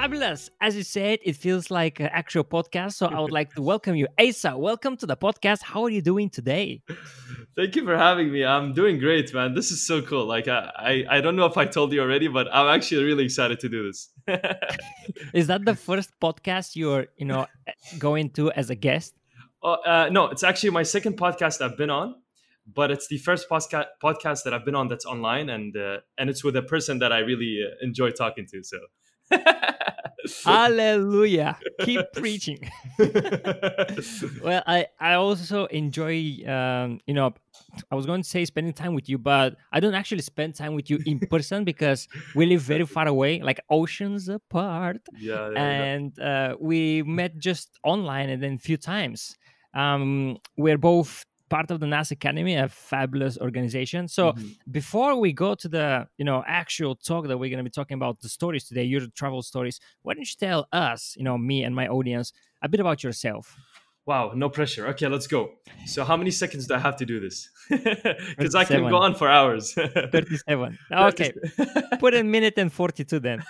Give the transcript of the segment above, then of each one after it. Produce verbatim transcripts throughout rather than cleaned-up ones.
Fabulous. As you said, it feels like an actual podcast. So I would like to welcome you. Asa, welcome to the podcast. How are you doing today? Thank you for having me. I'm doing great, man. This is so cool. Like I, I, I don't know if I told you already, but I'm actually really excited to do this. Is that the first podcast you're, you know, going to as a guest? Oh, uh, no, it's actually my second podcast I've been on, but it's the first podcast podcast that I've been on that's online, and uh, and it's with a person that I really uh, enjoy talking to. So. Hallelujah. Keep preaching. Well, I, I also enjoy, um, you know, I was going to say spending time with you, but I don't actually spend time with you in person because we live very far away, like oceans apart. Yeah, yeah, I know. And uh, we met just online and then a few times. Um, we're both part of the NASA Academy, a fabulous organization. So Mhm. before we go to the you know actual talk that we're going to be talking about the stories today, your travel stories, why don't you tell us, you know, me and my audience, a bit about yourself? Wow, no pressure. Okay, let's go. So, how many seconds do I have to do this? Because I can go thirty-seven. on for hours. thirty-seven. thirty Okay, put a minute and forty-two then.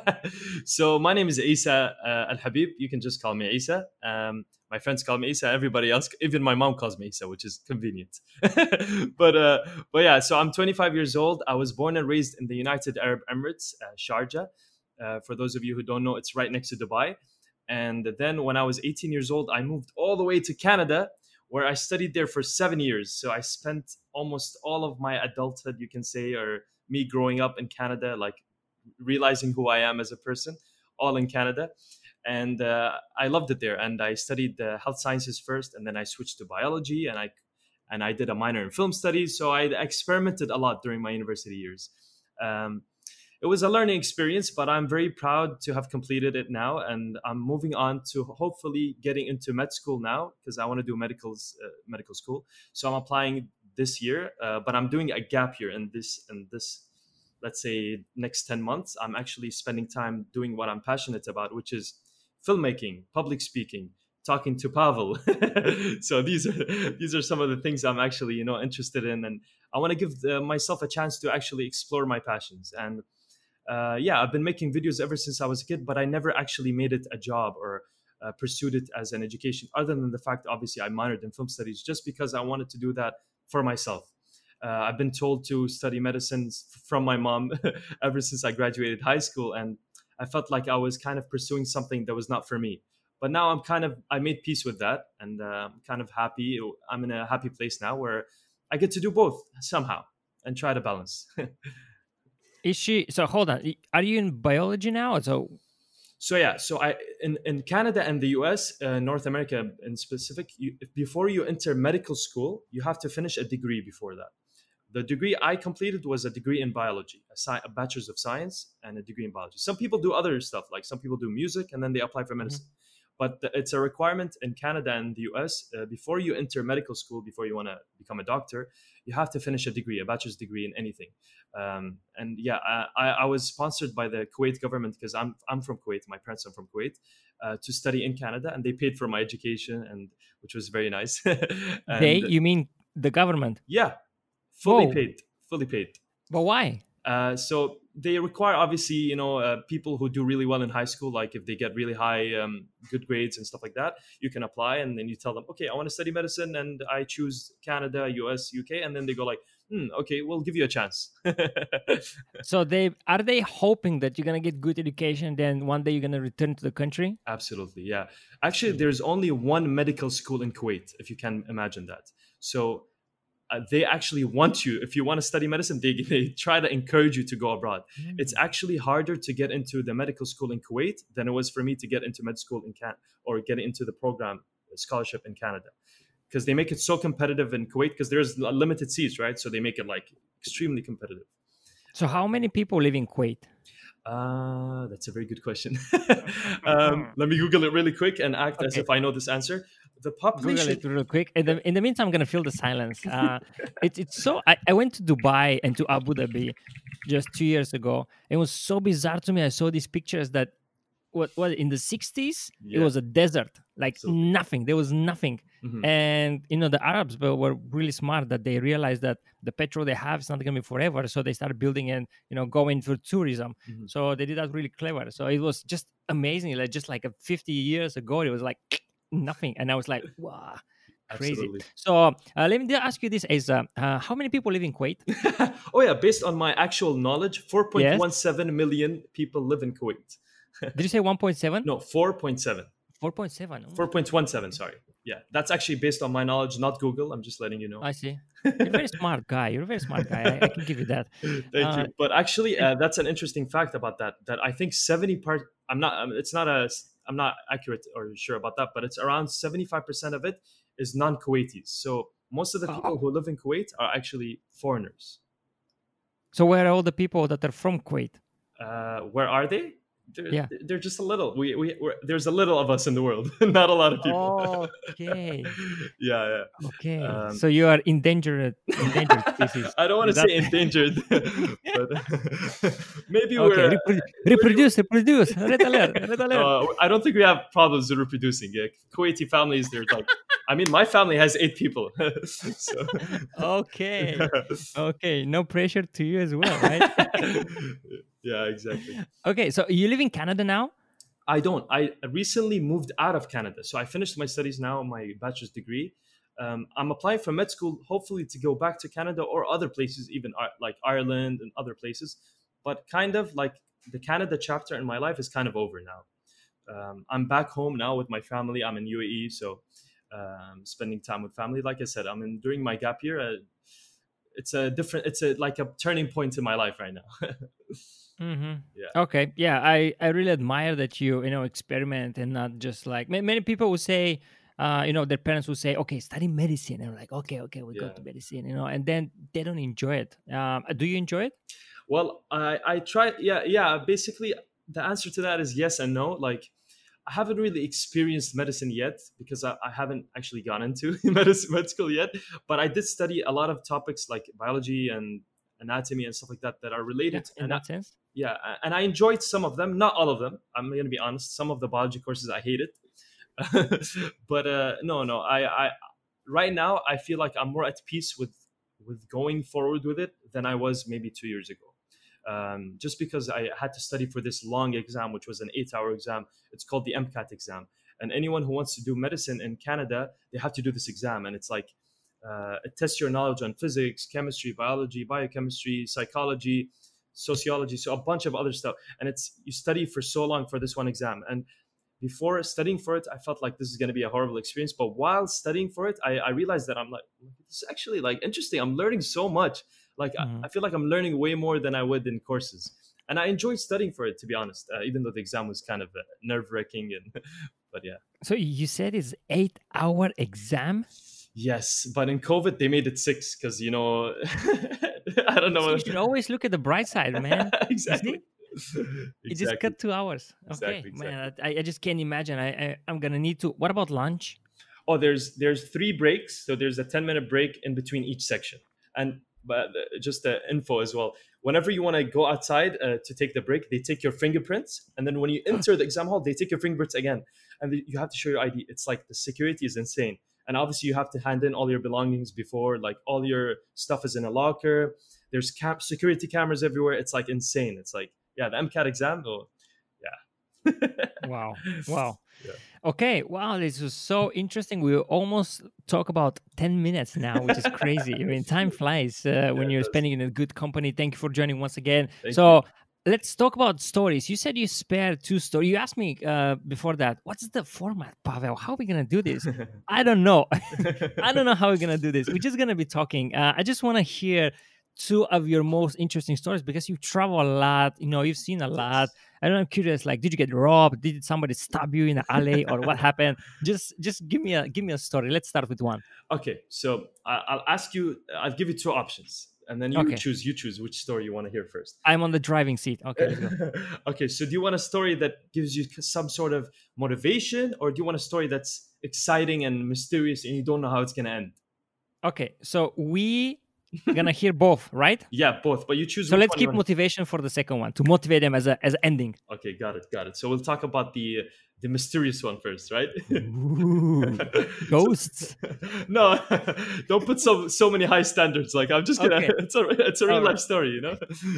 So my name is Isa uh, Al Habib. You can just call me Isa. Um, my friends call me Isa. Everybody else, even my mom calls me Isa, which is convenient. but uh, but yeah, so I'm twenty-five years old. I was born and raised in the United Arab Emirates, uh, Sharjah. Uh, for those of you who don't know, it's right next to Dubai. And then when I was eighteen years old, I moved all the way to Canada, where I studied there for seven years. So I spent almost all of my adulthood, you can say, or me growing up in Canada, like realizing who I am as a person, all in Canada. And uh, I loved it there. And I studied uh, health sciences first, and then I switched to biology, and I and I did a minor in film studies. So I experimented a lot during my university years. Um, it was a learning experience, but I'm very proud to have completed it now, and I'm moving on to hopefully getting into med school now because I want to do medical uh, medical school. So I'm applying this year, uh, but I'm doing a gap year in this in this let's say next ten months. I'm actually spending time doing what I'm passionate about, which is filmmaking, public speaking, talking to Pavel. So these are these are some of the things I'm actually you know interested in, and I want to give uh, myself a chance to actually explore my passions. And uh, yeah, I've been making videos ever since I was a kid, but I never actually made it a job or uh, pursued it as an education, other than the fact, obviously, I minored in film studies just because I wanted to do that for myself. Uh, I've been told to study medicine from my mom ever since I graduated high school, and I felt like I was kind of pursuing something that was not for me. But now I'm kind of I made peace with that, and uh, I'm kind of happy. I'm in a happy place now where I get to do both somehow and try to balance. Is she? So hold on. Are you in biology now? So So yeah, so I in, in Canada and the U S, uh, North America in specific, you, before you enter medical school, you have to finish a degree before that. The degree I completed was a degree in biology, a, sci- a bachelor's of science and a degree in biology. Some people do other stuff, like some people do music and then they apply for Mhm. medicine. But th- it's a requirement in Canada and the U S. Uh, before you enter medical school, before you want to become a doctor, you have to finish a degree, a bachelor's degree in anything. Um, and yeah, I, I I was sponsored by the Kuwait government because I'm I'm from Kuwait. My parents are from Kuwait, uh, to study in Canada, and they paid for my education, and which was very nice. They? And You mean the government? yeah, fully Whoa! paid, fully paid. But why? Uh, so they require obviously you know uh, people who do really well in high school, like if they get really high um, good grades and stuff like that, you can apply and then you tell them, okay, I want to study medicine and I choose Canada, US, UK, and then they go like, hmm, okay, we'll give you a chance. So they are they hoping that you're gonna get good education, then one day you're gonna return to the country? Absolutely, yeah. Actually, Mm. there's only one medical school in Kuwait, if you can imagine that. So uh, they actually want you, if you want to study medicine, they, they try to encourage you to go abroad. It's Mm. actually harder to get into the medical school in Kuwait than it was for me to get into med school in Can or get into the program uh, scholarship in Canada, because they make it so competitive in Kuwait because there's a limited seats, right? So they make it like extremely competitive. So how many people live in Kuwait? Uh, that's a very good question. um, let me Google it really quick and act as Okay, if I know this answer. The Google population. it real quick. In the in the meantime, I'm gonna fill the silence. Uh, it's it's so I, I went to Dubai and to Abu Dhabi just two years ago. It was so bizarre to me. I saw these pictures that what what in the sixties it Yeah, was a desert, like absolutely. nothing. There was nothing. Hmm. And you know the Arabs were were really smart that they realized that the petrol they have is not going to be forever, so they started building and you know going for tourism. Hmm. So they did that really clever. So it was just amazing. Like just like a fifty years ago, it was like nothing, and I was like, wow, crazy. Absolutely. So uh, let me ask you this: Asa, uh, how many people live in Kuwait? Oh yeah, based on my actual knowledge, Yes. four point one seven million people live in Kuwait. Did you say one point seven? No, four point seven. four point seven. Oh, four point one seven, sorry. Yeah, that's actually based on my knowledge, not Google. I'm just letting you know. I see. You're a very smart guy. You're a very smart guy. I, I can give you that. Thank Uh, you. But actually, and- uh, that's an interesting fact about that. That I think seventy part. I'm not. um, It's not a. I'm not accurate or sure about that, but it's around seventy-five percent of it is non-Kuwaitis. So most of the people oh, who live in Kuwait are actually foreigners. so where are all the people that are from Kuwait? Uh, where are they? They're, Yeah. they're just a little. We, we we're, there's a little of us in the world, not a lot of people. Okay. Yeah, yeah. Okay. Um, So you are endangered endangered species. I don't want Is to that say endangered, but maybe okay? we're. Reprodu- reproduce, reproduce. Red alert, red alert. Uh, I don't think we have problems with reproducing. Yeah. Kuwaiti families, they're like. I mean, my family has eight people. So, Okay. Okay. No pressure to you as well, right? yeah, exactly. Okay. So you live in Canada now? I don't. I recently moved out of Canada, so I finished my studies now, my bachelor's degree. Um, I'm applying for med school, hopefully to go back to Canada or other places, even uh, like Ireland and other places. But kind of like the Canada chapter in my life is kind of over now. Um, I'm back home now with my family. I'm in U A E, so um, spending time with family. Like I said, I'm in during my gap year. Uh, it's a different. It's a like a turning point in my life right now. Mm-hmm. Yeah. Okay. Yeah, I I really admire that you you know experiment and not just like ma- many people would say, uh, you know, their parents would say, okay, study medicine, and we're like, okay, okay, we go Yeah. to medicine, you know, and then they don't enjoy it. Um, do you enjoy it? Well, I I try. Yeah, yeah. Basically, the answer to that is yes and no. Like, I haven't really experienced medicine yet because I, I haven't actually gone into medicine med school yet. But I did study a lot of topics like biology and anatomy and stuff like that that are Yeah, related. in And I, that sense. yeah, and I enjoyed some of them, not all of them. I'm gonna be honest. Some of the biology courses I hated, but uh, no, no. I, I right now I feel like I'm more at peace with with going forward with it than I was maybe two years ago. Um, just because I had to study for this long exam, which was an eight-hour exam. It's called the MCAT exam, and anyone who wants to do medicine in Canada, they have to do this exam, and it's like uh, it tests your knowledge on physics, chemistry, biology, biochemistry, psychology, sociology, so a bunch of other stuff. And it's you study for so long for this one exam. And before studying for it, I felt like this is going to be a horrible experience. But while studying for it, I, I realized that I'm like, this is actually like interesting. I'm learning so much. Like I, Mhm. I feel like I'm learning way more than I would in courses. And I enjoyed studying for it, to be honest, uh, even though the exam was kind of uh, nerve wracking. And but yeah, So you said it's eight hour exam. yes. But in COVID, they made it six because you know, I don't So know you should always look at the bright side, man. You exactly. see, it just Exactly. cut two hours. Okay, Exactly. man, Exactly. I, I just can't imagine. I, I I'm gonna need to. What about lunch? Oh, there's there's three breaks, so there's a ten minute break in between each section. And but uh, just the info as well. Whenever you want to go outside uh, to take the break, they take your fingerprints, and then when you enter the exam hall, they take your fingerprints again, and the, you have to show your I D. It's like the security is insane, and obviously you have to hand in all your belongings before, like all your stuff is in a locker. There's cam- security cameras everywhere. It's like insane. It's like yeah, the MCAT exam. Oh, yeah, Wow, wow. yeah. Okay, wow, this was so interesting. We almost talk about ten minutes now, which is crazy. I mean, time flies uh, Yeah, when it you're does. spending in a good company. Thank you for joining once again. Thank you. So let's talk about stories. You said you spared two stories. You asked me uh, before that, what's the format, Pavel? How are we going to do this? I don't know. I don't know how we're going to do this. We're just going to be talking. Uh, I just want to hear two of your most interesting stories because you travel a lot. You know, you've seen a lot. I don't know, I'm curious. Like, did you get robbed? Did somebody stab you in the alley, or what happened? Just, just give me a give me a story. Let's start with one. Okay, so I, I'll ask you. I'll give you two options, and then you Okay, choose. You choose which story you want to hear first. I'm on the driving seat. Okay, let's go. Okay, so do you want a story that gives you some sort of motivation, or do you want a story that's exciting and mysterious, and you don't know how it's gonna end? Okay, so we Gonna hear both, right? Yeah, both. But you choose So which let's one you keep want. motivation for the second one to motivate them as a as an ending. Okay, got it, got it. So we'll talk about the the mysterious one first, right? Ooh, So, ghosts. no, don't put so so many high standards. Like I'm just gonna. Okay, It's a it's a real all life right. story, you know.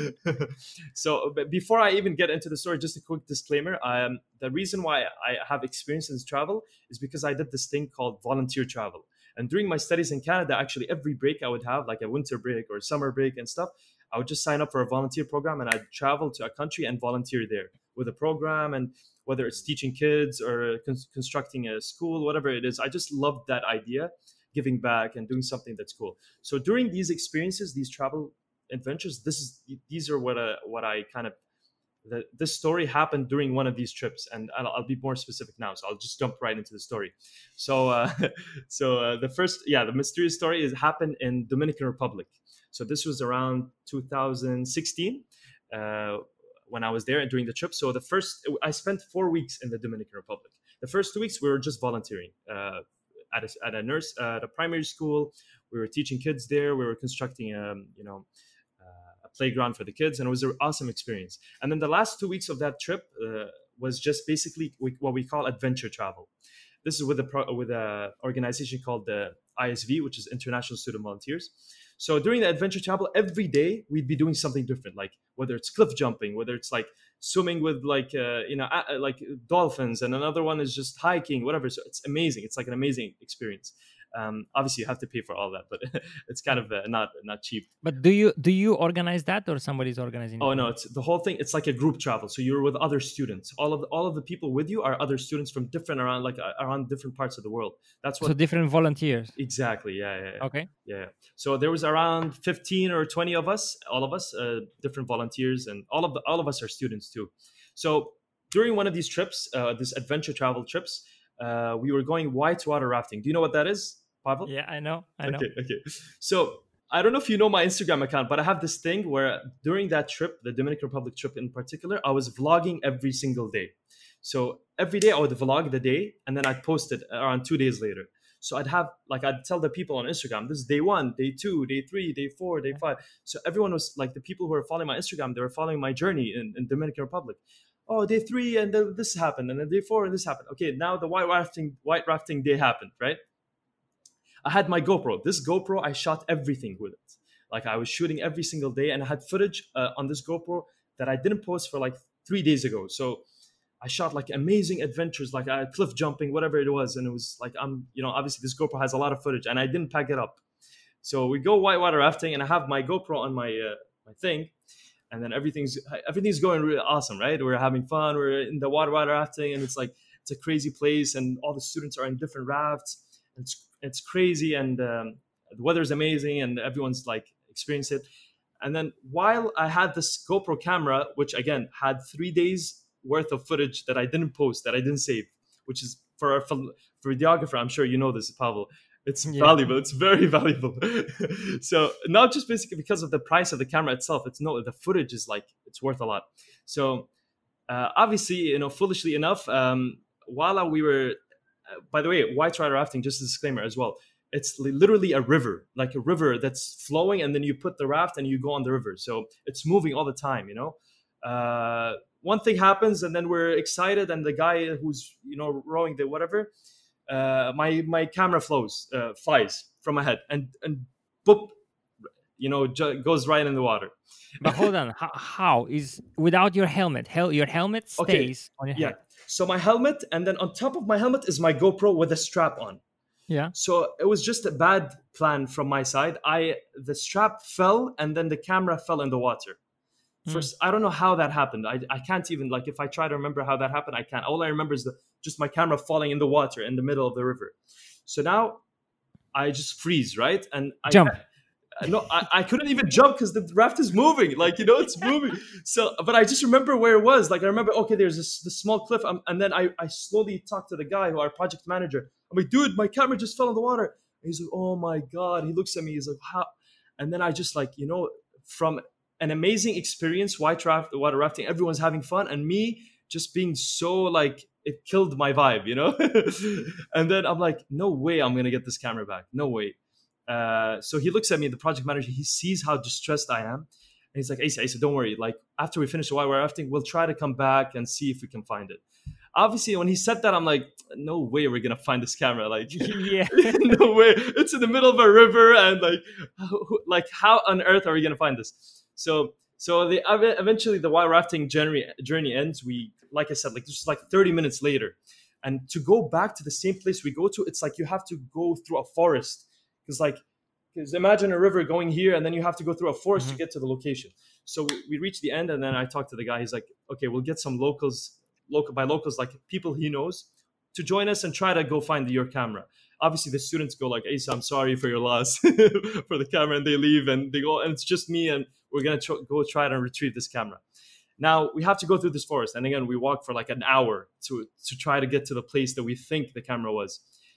So but before I even get into the story, just a quick disclaimer. Um, the reason why I have experience in travel is because I did this thing called volunteer travel. And during my studies in Canada, actually every break I would have, like a winter break or summer break and stuff, I would just sign up for a volunteer program and I'd travel to a country and volunteer there with a program. And whether it's teaching kids or con- constructing a school, whatever it is, I just loved that idea, giving back and doing something that's cool. So during these experiences, these travel adventures, this is these are what I, what I kind of the, this story happened during one of these trips, and I'll, I'll be more specific now. So I'll just jump right into the story. So, uh, so uh, the first, yeah, the mysterious story is happened in Dominican Republic. So this was around two thousand sixteen uh, when I was there and during the trip. So the first, I spent four weeks in the Dominican Republic. The first two weeks we were just volunteering uh, at a, at a nurse at a primary school. We were teaching kids there. We were constructing, um, you know, uh, a playground for the kids, and it was an awesome experience. And then the last two weeks of that trip uh, was just basically what we call adventure travel. This is with a pro- with a organization called the I S V, which is International Student Volunteers. So during the adventure travel, every day we'd be doing something different, like whether it's cliff jumping, whether it's like swimming with like uh, you know uh, like dolphins, and another one is just hiking, whatever. So it's amazing. It's like an amazing experience. Um, obviously, you have to pay for all that, but it's kind of uh, not not cheap. But do you do you organize that or somebody's organizing it Oh for no, you? it's the whole thing. It's like a group travel. So you're with other students. All of the, all of the people with you are other students from different around like uh, around different parts of the world. That's So what different volunteers. exactly. Yeah, yeah, yeah. Okay. Yeah. So there was around fifteen or twenty of us, all of us, uh, different volunteers, and all of the all of us are students too. So during one of these trips, uh, this adventure travel trips, uh, we were going whitewater rafting. Do you know what that is, Pavel? Yeah, I know. I know. Okay, okay. So I don't know if you know my Instagram account, but I have this thing where during that trip, the Dominican Republic trip in particular, I was vlogging every single day. So every day I would vlog the day and then I'd post it around two days later. So I'd have like I'd tell the people on Instagram, this is day one, day two, day three, day four, day five. So everyone was like the people who were following my Instagram, they were following my journey in, in Dominican Republic. Oh, day three and then this happened, and then day four and this happened. Okay, now the white rafting white rafting day happened, right? I had my GoPro. This GoPro, I shot everything with it. Like I was shooting every single day, and I had footage uh, on this GoPro that I didn't post for like three days ago. So I shot like amazing adventures, like uh, cliff jumping, whatever it was, and it was like I'm, you know, obviously this GoPro has a lot of footage, and I didn't pack it up. So we go whitewater rafting, and I have my GoPro on my uh, my thing, and then everything's everything's going really awesome, right? We're having fun. We're in the whitewater rafting, and it's like it's a crazy place, and all the students are in different rafts. It's it's crazy, and um, the weather's amazing, and everyone's like experiencing it. And then while I had this GoPro camera, which again had three days worth of footage that I didn't post, that I didn't save, which is for a ph- videographer, I'm sure you know this, Pavel. It's Yeah. valuable. It's very valuable. So not just basically because of the price of the camera itself. It's no, the footage is like it's worth a lot. So uh, obviously, you know, foolishly enough, um, while we were, uh, by the way, whitewater rafting, just a disclaimer as well. It's li- literally a river, like a river that's flowing, and then you put the raft and you go on the river. So it's moving all the time, you know. Uh, one thing happens, and then we're excited, and the guy who's you know rowing the whatever, uh, my my camera flows uh, flies from my head, and and boop, you know, ju- goes right in the water. But hold on. How, how is without your helmet? Hel- your helmet Okay, stays on your yeah. head. So my helmet, and then on top of my helmet is my GoPro with a strap on. Yeah. So it was just a bad plan from my side. I the strap fell, and then the camera fell in the water. Mm. First, I don't know how that happened. I, I can't even like if I try to remember how that happened, I can't. All I remember is the, just my camera falling in the water in the middle of the river. So now I just freeze, right? And I Jump. no, I, I couldn't even jump because the raft is moving. Like you know, it's moving. So, but I just remember where it was. Like I remember, okay, there's this, this small cliff, um, and then I I slowly talked to the guy who our project manager. I'm like, dude, my camera just fell in the water. And he's like, oh my god. He looks at me. He's like, how? And then I just like you know from an amazing experience, white raft, water rafting. Everyone's having fun, and me just being so like it killed my vibe, you know. And then I'm like, no way, I'm gonna get this camera back. No way. Uh, so he looks at me, the project manager. He sees how distressed I am, and he's like, "Asa, Asa, don't worry. Like after we finish the whitewater rafting, we'll try to come back and see if we can find it." Obviously, when he said that, I'm like, "No way, we're gonna find this camera. Like, Yeah. no way. It's in the middle of a river, and like, like how on earth are we gonna find this?" So, so the eventually the white rafting journey journey ends. We, like I said, like this is like thirty minutes later, and to go back to the same place we go to, it's like you have to go through a forest. Because like, because imagine a river going here, and then you have to go through a forest Mhm. to get to the location. So we, we reach the end, and then I talk to the guy. He's like, "Okay, we'll get some locals, local by locals, like people he knows, to join us and try to go find your camera." Obviously, the students go like, "Asa, I'm sorry for your loss for the camera," and they leave, and they go, and it's just me, and we're gonna tr- go try to retrieve this camera. Now we have to go through this forest, and again, we walk for like an hour to to try to get to the place that we think the camera was.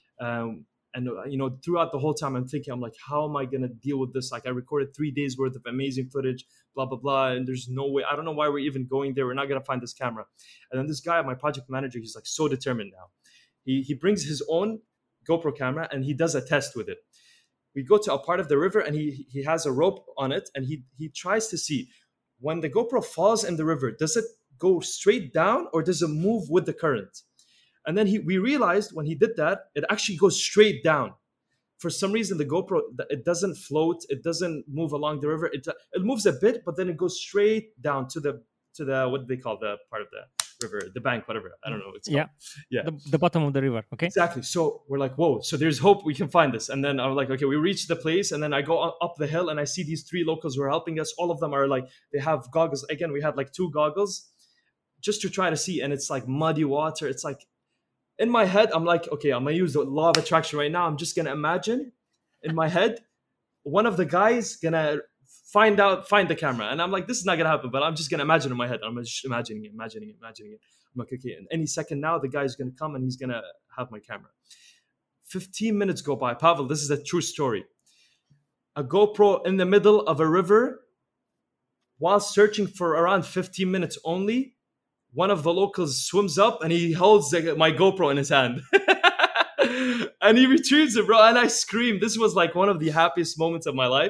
Um, and uh, you know, throughout the whole time, I'm thinking, I'm like, how am I gonna deal with this? Like, I recorded three days worth of amazing footage, blah blah blah, and there's no way. I don't know why we're even going there. We're not gonna find this camera. And then this guy, my project manager, he's like so determined now. He he brings his own GoPro camera and he does a test with it. We go to a part of the river and he he has a rope on it, and he he tries to see when the GoPro falls in the river, does it go straight down or does it move with the current? And then he, we realized when he did that, it actually goes straight down. For some reason, the GoPro, it doesn't float, it doesn't move along the river. It, it moves a bit, but then it goes straight down to the to the what do they call the part of the river, the bank, whatever. I don't know what it's called. Yeah. Yeah, The, the bottom of the river. Okay. exactly. So we're like, whoa, so there's hope we can find this. And then I was like, okay, we reach the place, and then I go up the hill and I see these three locals who are helping us. All of them are like, they have goggles. Again, we had like two goggles just to try to see, and it's like muddy water. It's like, in my head, I'm like, okay, I'm gonna use the law of attraction right now. I'm just gonna imagine in my head, one of the guys gonna find out, find the camera. And I'm like, this is not gonna happen, but I'm just gonna imagine in my head. I'm just imagining it, imagining it, imagining it. I'm like, okay, and any second now, the guy's gonna come and he's gonna have my camera. fifteen minutes go by. Pavel, this is a true story. A GoPro in the middle of a river while searching for around fifteen minutes only. One of the locals swims up and he holds the, my GoPro in his hand. And he retrieves it, bro. And I screamed. This was like one of the happiest moments of my life.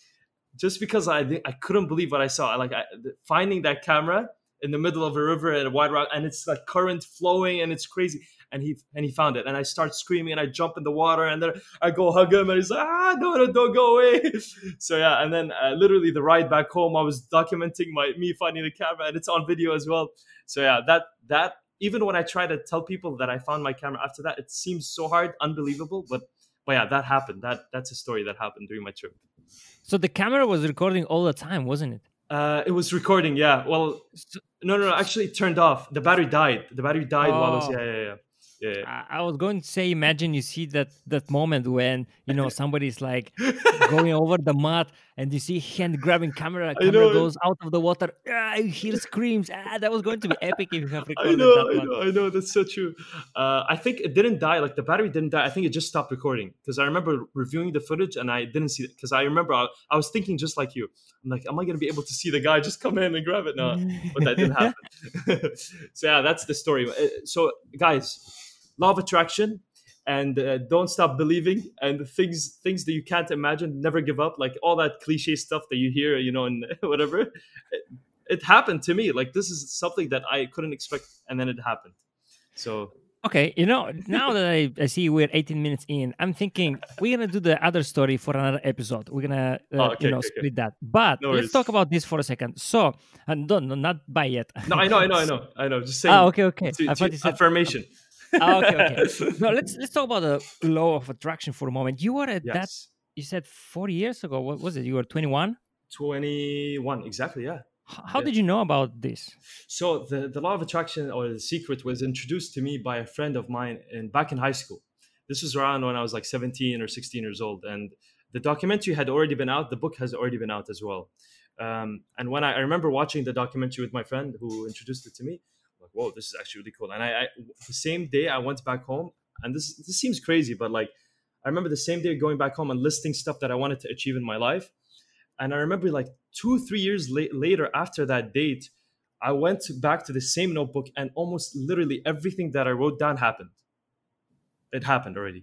Just because I I couldn't believe what I saw. Like I, finding that camera in the middle of a river at a wide rock, and it's like current flowing and it's crazy. And he and he found it. And I start screaming and I jump in the water and then I go hug him and he's like, ah, no, no, don't go away. So yeah, and then uh, literally the ride back home, I was documenting my me finding the camera, and it's on video as well. So yeah, that that even when I try to tell people that I found my camera after that, it seems so hard, unbelievable. But but yeah, that happened. That that's a story that happened during my trip. So the camera was recording all the time, wasn't it? Uh, it was recording, yeah. Well, no, no, no. Actually, it turned off. The battery died. The battery died Oh. while I was, yeah, yeah, yeah. Yeah. I I was going to say, imagine you see that that moment when you know somebody's like going over the mud, and you see hand grabbing camera, camera know. goes out of the water. Ah, you hear screams. Ah, that was going to be epic if you have I recorded know, that I one. know, I know. That's so true. Uh, I think it didn't die. Like the battery didn't die. I think it just stopped recording because I remember reviewing the footage and I didn't see it because I remember I, I was thinking just like you. I'm like, am I going to be able to see the guy just come in and grab it? No, but that didn't happen. So yeah, that's the story. Uh, So guys, law of attraction, and uh, don't stop believing, and things things that you can't imagine, never give up. Like all that cliche stuff that you hear, you know, and whatever. It, it happened to me. Like this is something that I couldn't expect, and then it happened. So Okay, you know, now that I, I see we're eighteen minutes in, I'm thinking we're gonna do the other story for another episode. We're gonna, uh, Oh, okay, you know, okay, okay. split that. But No let's worries. talk about this for a second. So, and don't, no, not by yet. no, I know, I know, I know, I know. Just saying. Ah, okay, okay. to- I to- thought you said affirmation. Ah, okay, okay. No, let's let's talk about the law of attraction for a moment. You were at that. Yes. You said forty years ago. What was it? You were twenty-one. twenty-one, exactly. Yeah. How Yeah. did you know about this? So the, the law of attraction, or the secret, was introduced to me by a friend of mine in back in high school. This was around when I was like seventeen or sixteen years old, and the documentary had already been out. The book has already been out as well. Um, and when I, I remember watching the documentary with my friend who introduced it to me, I'm like, whoa, this is actually really cool. And I, I the same day I went back home, and this this seems crazy, but like I remember the same day going back home and listing stuff that I wanted to achieve in my life. And I remember like two, three years la- later after that date, I went back to the same notebook and almost literally everything that I wrote down happened. It happened already.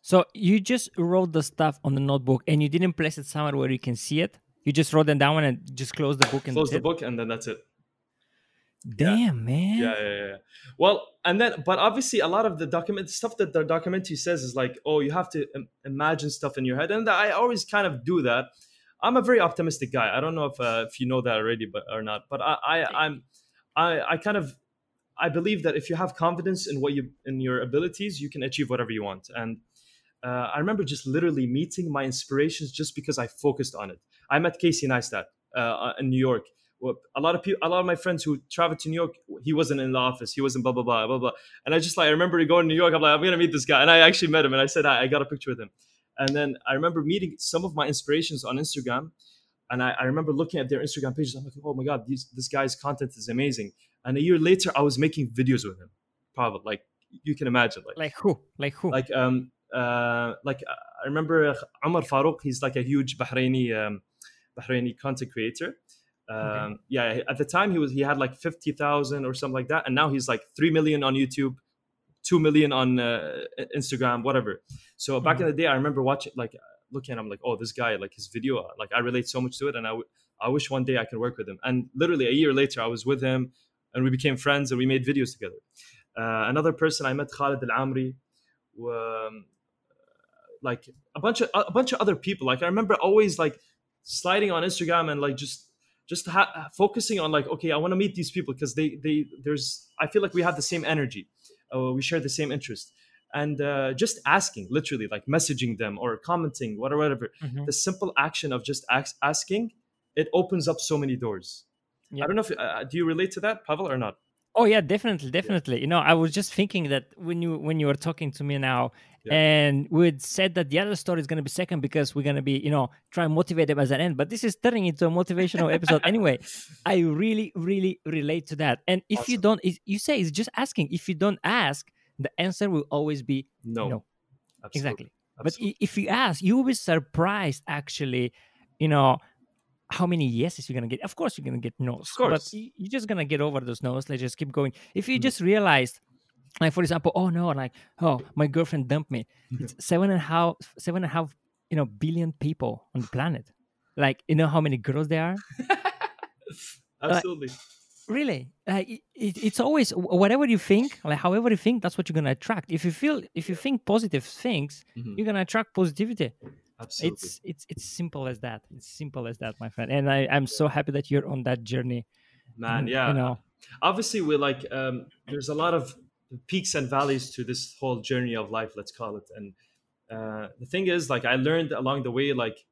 So you just wrote the stuff on the notebook and you didn't place it somewhere where you can see it. You just wrote them down and just closed the book and Close that's the it. book, and then that's it. Yeah. Damn, Yeah, man. yeah, yeah. Well, and then, but obviously, a lot of the document stuff that the documentary says is like, oh, you have to Im- imagine stuff in your head, and I always kind of do that. I'm a very optimistic guy. I don't know if uh, if you know that already, but or not. But I, I I'm I I kind of I believe that if you have confidence in what you in your abilities, you can achieve whatever you want. And uh, I remember just literally meeting my inspirations just because I focused on it. I met Casey Neistat uh, in New York. Well, a lot of people, a lot of my friends who traveled to New York, he wasn't in the office. He wasn't blah blah blah blah blah. And I just like I remember going to New York. I'm like, I'm gonna meet this guy, and I actually met him, and I said I, I got a picture with him. And then I remember meeting some of my inspirations on Instagram, and I, I remember looking at their Instagram pages. I'm like, oh my god, these, this guy's content is amazing. And a year later, I was making videos with him, Pavel. Like you can imagine, like Like who? Like who? like um uh like uh, I remember Omar Farouk. He's like a huge Bahraini um, Bahraini content creator. Okay. Um, yeah, at the time he was he had like fifty thousand or something like that, and now he's like three million on YouTube, two million on uh, Instagram, whatever. So back in Mhm. the day, I remember watching like looking at him like, oh, this guy, like his video, uh, like I relate so much to it, and I, w- I wish one day I could work with him. And literally a year later, I was with him, and we became friends, and we made videos together. Uh, another person I met, Khalid Al Amri, um, like a bunch of a bunch of other people. Like I remember always like sliding on Instagram and like just just ha- focusing on like, okay, I want to meet these people because they they there's I feel like we have the same energy, uh, we share the same interest, and uh, just asking, literally like messaging them or commenting, whatever, whatever. Mhm. The simple action of just ask, asking, it opens up so many doors. I Yep. don't know if uh, do you relate to that, Pavel, or not? Oh yeah, definitely, Yeah, definitely. You know, I was just thinking that when you when you were talking to me now, yeah. and we'd said that the other story is going to be second because we're going to be, you know, try and motivate them as an end. But this is turning into a motivational episode anyway. I really, really relate to that. And if you Awesome. don't, if you say it's just asking. If you don't ask, the answer will always be No, no. absolutely, Exactly. But absolutely. i- if you ask, you will be surprised. Actually, you know, how many yeses you're gonna get. Of course, you're gonna get Of no's, but course. y- you're just gonna get over those no's. Let's just keep going. If you Mhm. just realized, like for example, oh no, like oh my girlfriend dumped me. It's seven and a half, seven and a half, you know, billion people on the planet. Like you know how many girls there are. Like Absolutely. really, like it, it, it's always wh- whatever you think, like however you think, that's what you're gonna attract. If you feel, if you Yeah. think positive things, Mhm. you're gonna attract positivity. Absolutely. It's it's it's simple as that. It's simple as that, my friend. And I I'm so happy that you're on that journey. Man, And you yeah. know, Obviously, we're like, um, there's a lot of peaks and valleys to this whole journey of life, let's call it. And uh, the thing is, like, I learned along the way, like,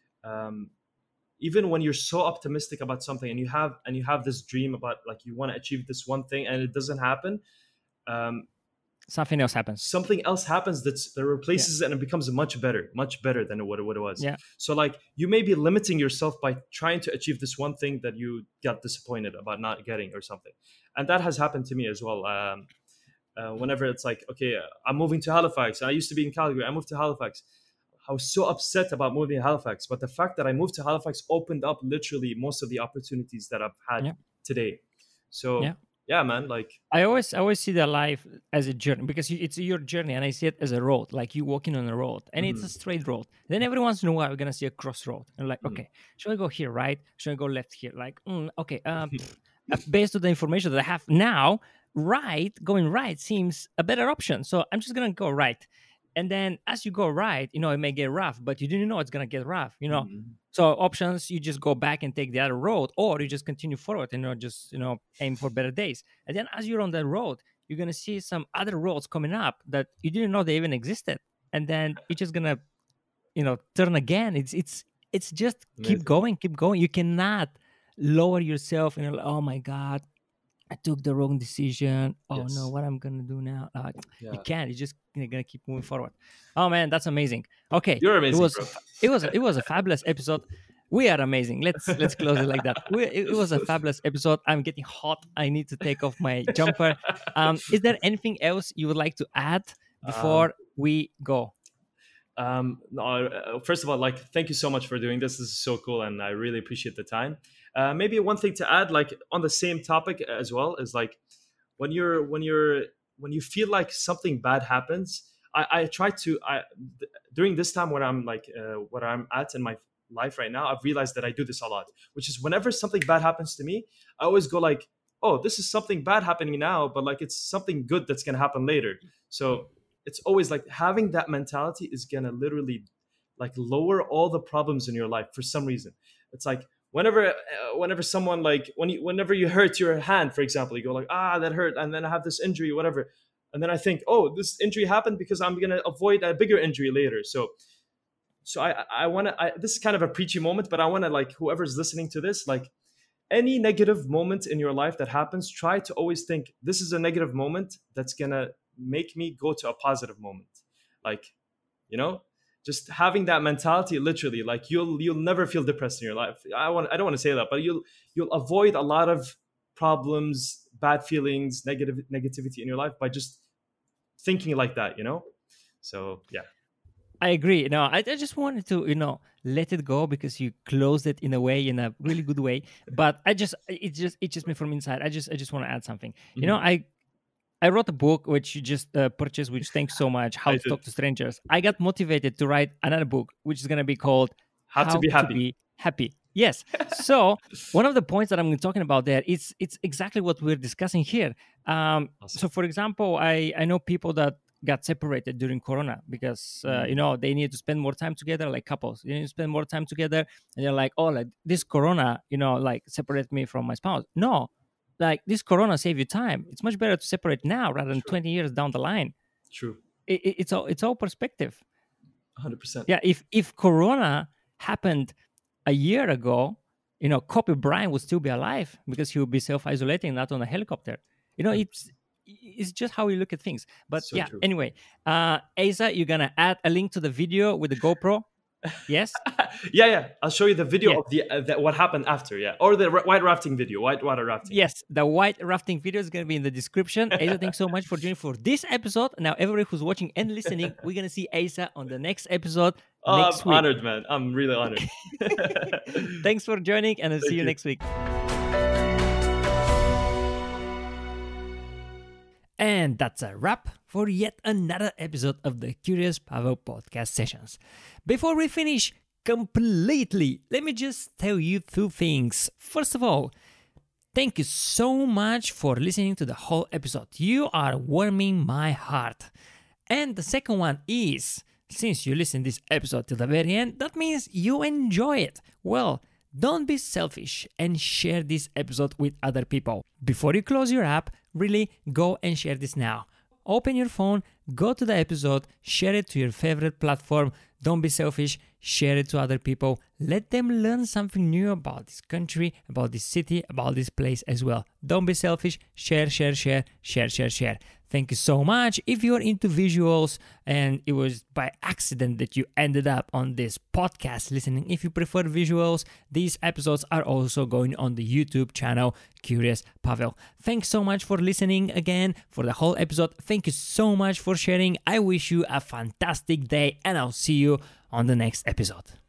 um, even when you're so optimistic about something and you have and you have this dream about like you want to achieve this one thing and it doesn't happen, um, something else happens. something else happens that's that Yeah, replaces it and it becomes much better, much better than what it, what it was. yeah. So like you may be limiting yourself by trying to achieve this one thing that you got disappointed about not getting or something, and that has happened to me as well. Um, uh, whenever it's like, okay, uh, I'm moving to Halifax. I used to be in Calgary. I moved to Halifax. I was so upset about moving to Halifax, but the fact that I moved to Halifax opened up literally most of the opportunities that I've had Yeah, today. So yeah. yeah, man, like I always I always see the life as a journey because you, it's your journey, and I see it as a road, like you walking on a road, and it's a mhm, straight road. Then every once in a while, we're gonna see a crossroad, and like, mhm. okay, should I go here, right? Should I go left here? Like, mm, okay, um, uh, based on the information that I have now, right, going right seems a better option. So I'm just gonna go right. And then as you go right, you know, it may get rough, but you didn't know it's gonna get rough, you know. Mhm. So options, you just go back and take the other road, or you just continue forward and you know, just you know, aim for better days. And then as you're on that road, you're gonna see some other roads coming up that you didn't know they even existed. And then you're just gonna, you know, turn again. It's it's it's just keep Amazing. going, keep going. You cannot lower yourself and you're like, oh my God, I took the wrong decision. Oh no, Yes. what I'm gonna do now? Uh, you Yeah. can't. You just you're gonna keep moving forward. Oh man, that's amazing. Okay, You're it amazing, was bro. fa- it was it was a fabulous episode. We are amazing. Let's let's close it like that. We, it, it was a fabulous episode. I'm getting hot. I need to take off my jumper. Um, is there anything else you would like to add um, before we go? um, no, uh, first of all, like, thank you so much for doing this. This is so cool, and I really appreciate the time. Uh, maybe one thing to add, like on the same topic as well, is like when you're when you're when you feel like something bad happens. I, I try to I th- during this time when I'm like uh, what I'm at in my life right now, I've realized that I do this a lot, which is whenever something bad happens to me, I always go like, oh, this is something bad happening now, but like it's something good that's gonna happen later. So it's always like having that mentality is gonna literally like lower all the problems in your life for some reason. It's like whenever uh, whenever someone like when you whenever you hurt your hand, for example, you go like, ah, that hurt, and then I have this injury, whatever. And then I think, oh, this injury happened because I'm gonna avoid a bigger injury later. So so I I want to. This is kind of a preachy moment, but I want to like whoever's listening to this, like any negative moment in your life that happens, try to always think this is a negative moment that's gonna make me go to a positive moment. Like, you know, just having that mentality, literally, like you'll you'll never feel depressed in your life. I want I don't want to say that, but you'll you'll avoid a lot of problems, bad feelings, negative negativity in your life by just thinking like that. You know, so yeah. I agree. No, I, I just wanted to, you know, let it go because you closed it in a way, in a really good way. But I just, it just, it just me from inside. I just, I just want to add something. Mm-hmm. You know, I, I wrote a book which you just uh, purchased, which thanks so much. How I to did. Talk to Strangers. I got motivated to write another book, which is going to be called How, How to Be Happy. To be happy. Yes. So one of the points that I'm talking about there, it's it's exactly what we're discussing here. Um, awesome. So, for example, I I know people that got separated during Corona because uh, mm. you know they need to spend more time together, like couples. They need to spend more time together, and they're like, oh, like this Corona, you know, like separate me from my spouse. No, like this Corona save you time. It's much better to separate now rather than True. twenty years down the line. True. It, it, it's all it's all perspective. one hundred percent. Yeah. If if Corona happened a year ago, you know, Kobe Bryant would still be alive because he would be self-isolating, not on a helicopter. You know, it's it's just how we look at things. But so yeah, true. Anyway, uh, Asa, you're going to add a link to the video with the GoPro? Yes? yeah, yeah. I'll show you the video yeah. of the, uh, the what happened after, yeah. Or the r- white rafting video, white water rafting. Yes, the white rafting video is going to be in the description. Asa, thanks so much for joining for this episode. Now, everybody who's watching and listening, we're going to see Asa on the next episode oh, next I'm week. honored, man. I'm really honored. Thanks for joining, and I'll Thank see you, you next week. And that's a wrap for yet another episode of the Curious Pavel podcast sessions. Before we finish completely, let me just tell you two things. First of all, thank you so much for listening to the whole episode. You are warming my heart. And the second one is, since you listened this episode to the very end, that means you enjoy it. Well, don't be selfish and share this episode with other people. Before you close your app, really go and share this now. Open your phone, go to the episode, share it to your favorite platform. Don't be selfish, share it to other people. Let them learn something new about this country, about this city, about this place as well. Don't be selfish, share, share, share, share, share, share. Thank you so much. If you're into visuals and it was by accident that you ended up on this podcast listening, if you prefer visuals, these episodes are also going on the YouTube channel, Curious Pavel. Thanks so much for listening again for the whole episode. Thank you so much for sharing. I wish you a fantastic day and I'll see you on the next episode.